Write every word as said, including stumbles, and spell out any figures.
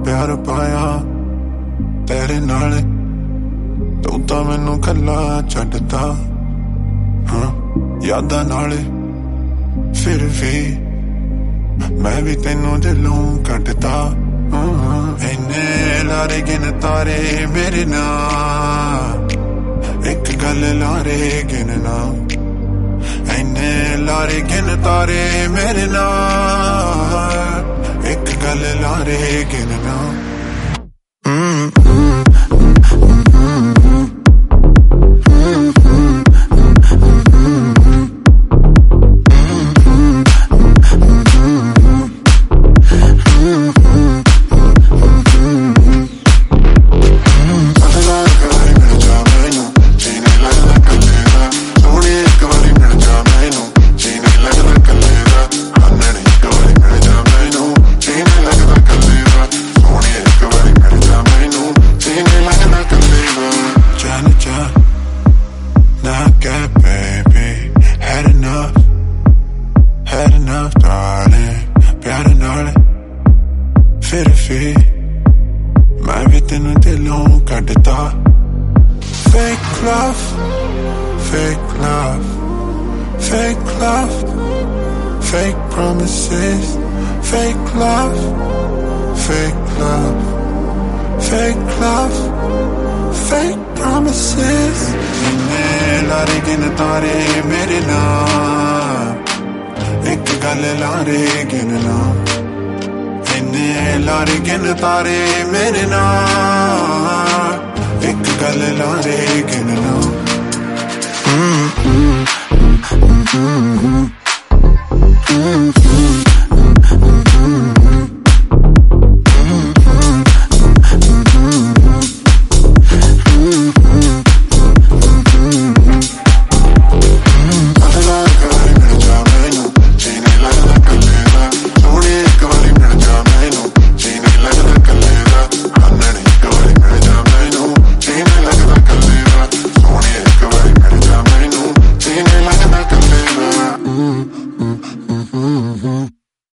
प्यार पाया तेरे नाल, तू तां मैनू कल्ला छड्डता। हाँ यादां नाल फिर भी मैं भी तेनू दिलों कड्डता। इन्ने लारे गिन तारे मेरे नाल, एक गल लारे गिनना। इन्ने लारे गिन तारे मेरे नाल, एक गल लारे गिनना। फिर भी मैं भी तेनू दिलों कड्डता। Fake love, fake love, fake love, fake promises, fake love, fake love, fake love, fake promises. इन्ने लारे गिन तारे मेरे नाल, एक गल लारे गिनना। इन्ने लारे गिन तारे मेरे नाल, एक गल लारे गिनना। Mm-hmm. Mm-hmm. Mm-hmm.